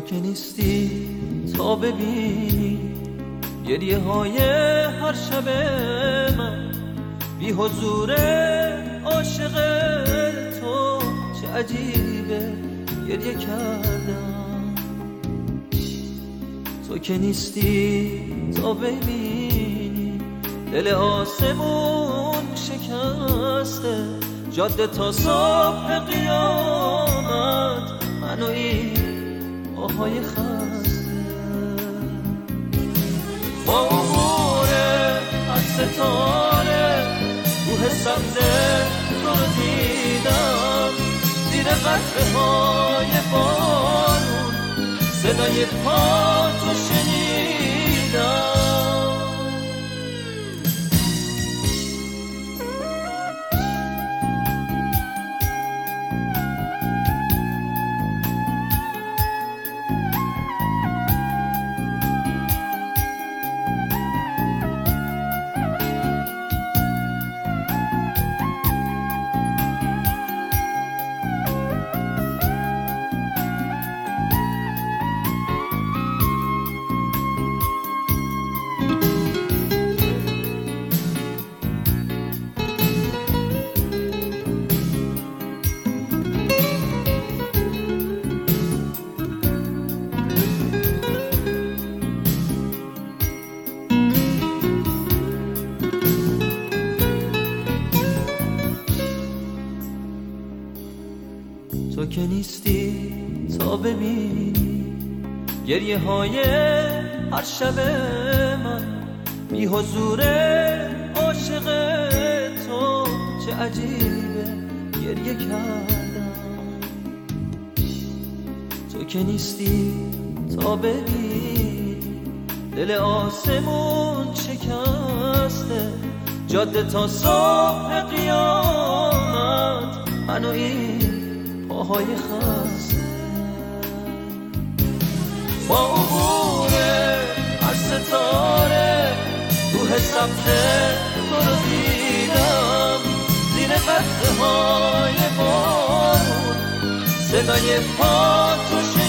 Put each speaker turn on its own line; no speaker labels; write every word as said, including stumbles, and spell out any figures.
که نیستی تا ببینی گریه های هر شب من، بی حضور عاشق تو چه عجیبه گریه کردم. تو که نیستی تا ببینی دل آسمون شکسته، جاده تا صبح قیامت منو این پاهای خسته. با عبور از ستاره روح سبز تو رو دیدم، زیر قطره های بارون صدای پا تو شنیدم. تو که نیستی تا ببینی گریه های هر شب من، بی حضور عاشق تو چه عجیبه گریه کردم. تو که نیستی تا ببینی دل آسمون شکسته، جاده تا صبح قیامت منو این پاهای خسته. با عبور از ستاره روح سبز تو رو دیدم، زیر قطره های بارون صدای پا تو